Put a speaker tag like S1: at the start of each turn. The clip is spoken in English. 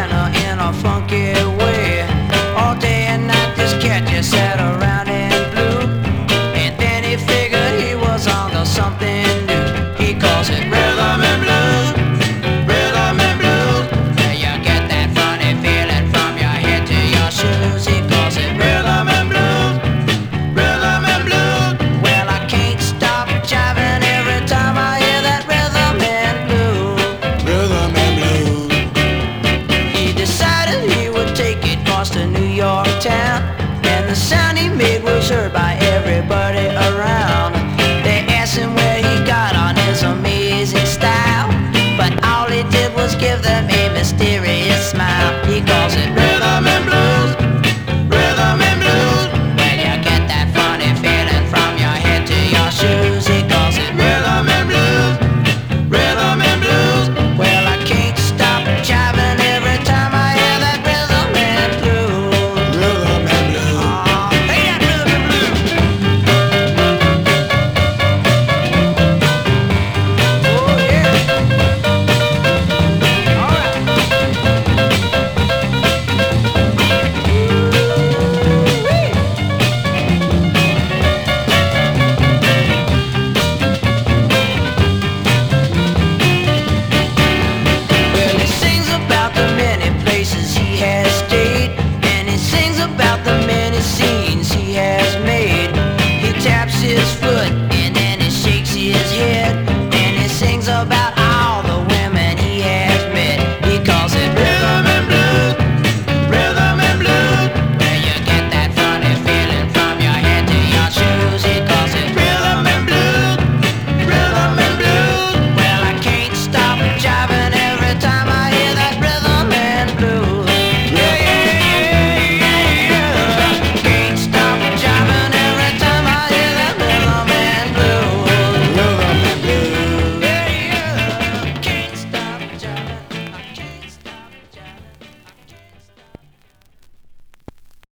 S1: Atlanta in a funky way. All day and night this cat just sat around and blew. And then he figured he was on to something new. He calls it rhythm and blues, rhythm and blues. Yeah, you get that funny feeling from your head to your shoes. He calls it rhythm and blues, rhythm and blues. Well, I can't stop jiving every time I hear that rhythm and blues, rhythm and blues. He decided he would take it across to New York town, and the sound he made